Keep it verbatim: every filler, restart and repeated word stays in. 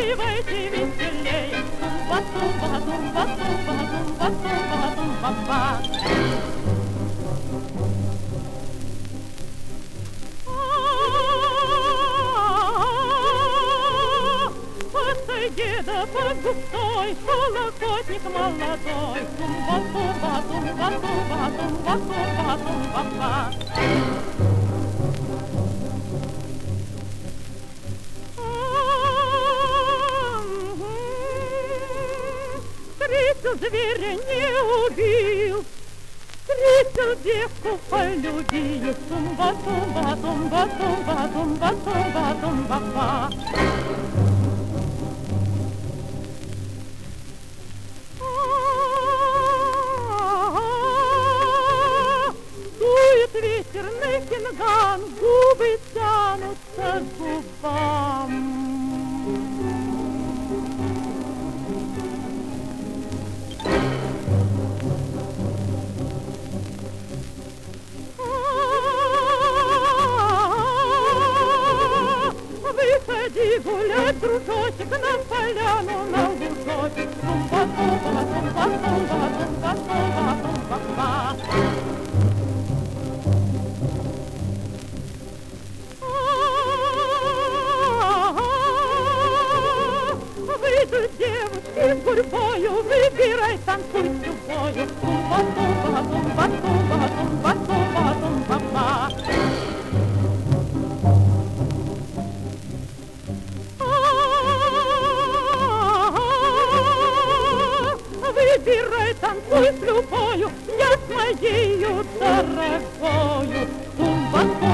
танцевайте веселее. Тумба-тумба, тумба-тумба, тумба-тумба, тумба-ба. Деда под густой, колокотник молодой. Тумба-тумба, тумба-тумба, тумба-тумба, тумба-ба. Встретил зверя, не убил, встретил девку, полюбил. Тумба-тумба, тумба-тумба, тумба-тумба, тумба-ба. Ветерный кинган, губы тянутся к губам. Выходи гулять, дружочек, на поляну, на лужочек. Тумба-тумба, тумба-тумба, тумба-тумба, тумба-ба. Выйдут девушки гурьбою, выбирай, танцуй с любою. Тумба-тумба, тумба-тумба, тумба-тумба, тумба-ба. Выбирай, танцуй с любою, я с моею дорогою. Тумба-тумба.